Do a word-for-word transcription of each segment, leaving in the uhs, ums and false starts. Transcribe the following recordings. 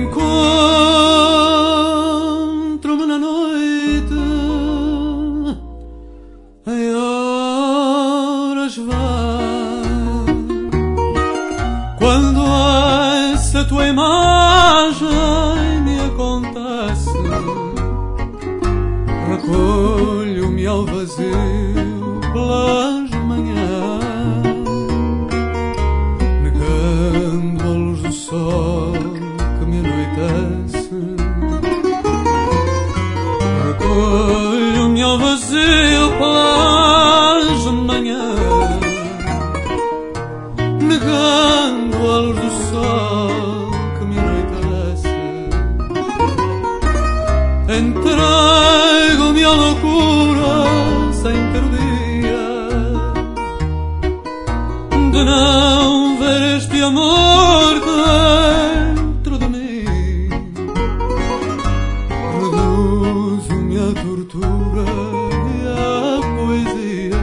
Encontro-me na noite em horas vãs, quando essa tua imagem me acontece, recolho-me ao vazio pelas manhãs, negando a luz do sol que me anoitece. Recolho-me ao vazio pelas manhãs, negando a luz do sol que me anoitece. Entrego-me à loucura sem ter o dia de não ver este amor dentro de mim. Reduzo-me à tortura e à poesia,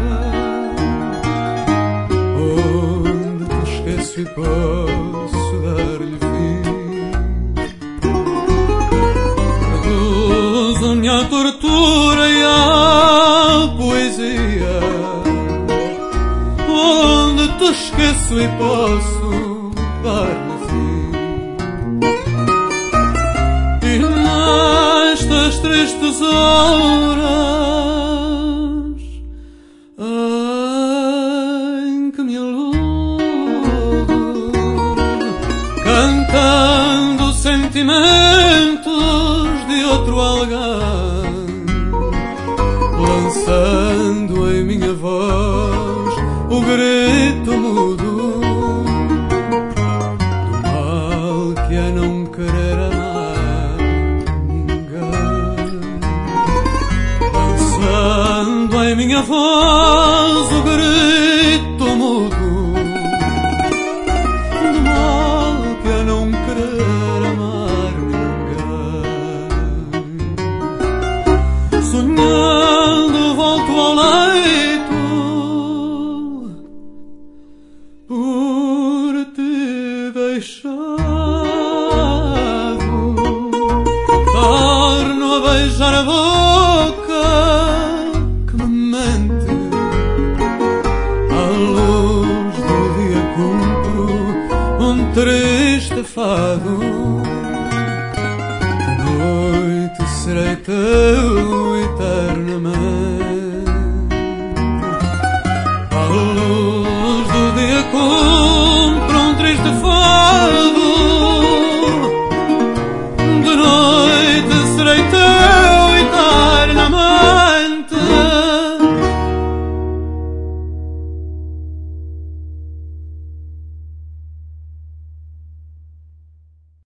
onde te esqueço e posso dar-lhe fim. Reduzo-me à tortura e à poesia, onde te esqueço e posso dar-lhe fim. E nestas tristes horas em que me iludo, cantando sentimentos de outro alguém, lançando em minha voz o grito mudo do mal que é não querer amar ninguém, lançando em minha voz o grito mudo do mal que é não querer amar ninguém. Sonhando volto ao leito por te deixado, torno a beijar a boca que me mente, à luz do dia cumpro um triste fado. De noite serei teu eternamente, à luz do dia cumpro